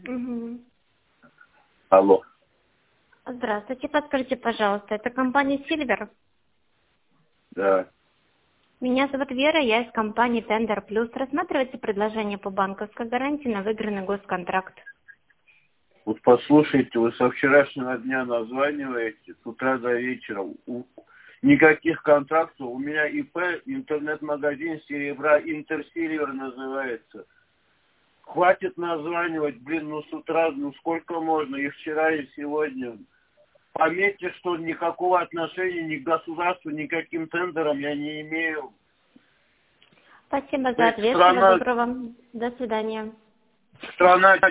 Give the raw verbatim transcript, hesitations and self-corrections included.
Угу. Алло. Здравствуйте, подскажите, пожалуйста, это компания Silver? Да. Меня зовут Вера, я из компании Tender Plus. Рассматривайте предложение по банковской гарантии на выигранный госконтракт. Вот послушайте, вы со вчерашнего дня названиваете с утра до вечера. У- Никаких контрактов. У меня ИП, интернет-магазин серебра, Интерсильвер называется. Хватит названивать, блин, ну с утра, ну сколько можно, и вчера, и сегодня. Пометьте, что никакого отношения ни к государству, ни к каким тендерам я не имею. Спасибо То за есть ответ, всего страна, доброго, до свидания. страна